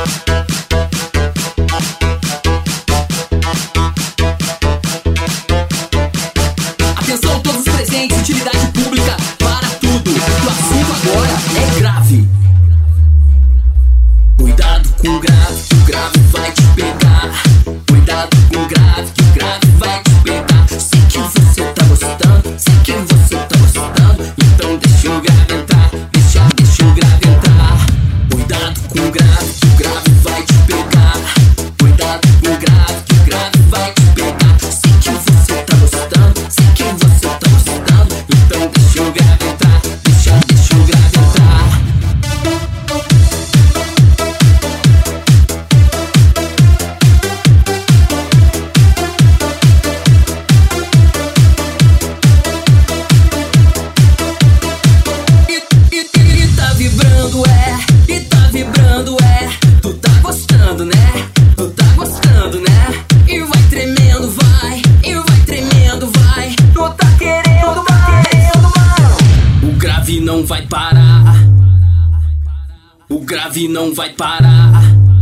Atenção todos os presentes, utilidade pública para tudo. O assunto agora é grave. Cuidado com o grave, que o grave vai te pegar. Cuidado com o grave, que o grave vai te pegar. Sei que você tá gostando, sei que você tá gostando. Então deixa o grave entrar, deixa o grave entrar. Cuidado com o grave, que o grave vai te pegar. Cuidado com o grave, que o grave vai te pegar. Sei que você tá gostando, sei que você tá gostando. Então deixa o grave entrar, deixa o grave entrar. E tá vibrando, tu tá gostando, né? Tu tá gostando, né? E vai tremendo, vai, e vai tremendo, vai. Tu tá querendo, mano. O grave não vai parar. O grave não vai parar.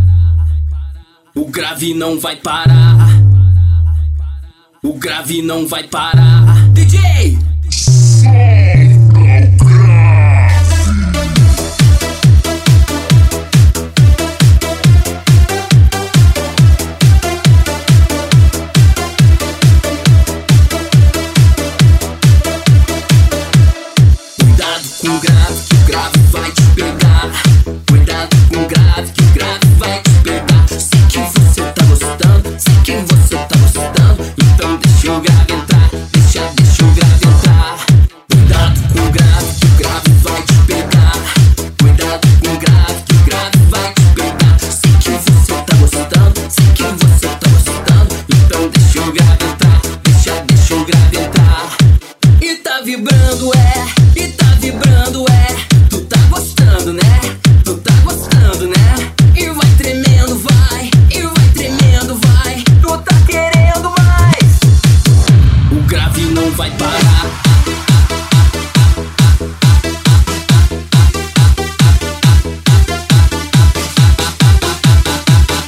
O grave não vai parar. O grave não vai parar. DJ! Cuidado com o grave, que o grave vai te pegar. Cuidado com o grave, que o grave vai te pegar. Sei que você tá gostando, sei que você tá gostando. Então deixa o grave entrar, deixa o grave entrar. Cuidado com o grave, que o grave vai te pegar. Cuidado com o grave, que o grave vai te pegar. Sei que você tá gostando, sei que você tá gostando. Então deixa o grave entrar, deixa o grave entrar. E tá vibrando, e tá vibrando, tu tá gostando, né? Tu tá gostando, né? E vai tremendo, vai, e vai tremendo, vai. Tu tá querendo mais. O grave não vai parar.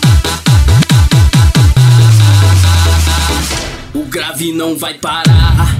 O grave não vai parar.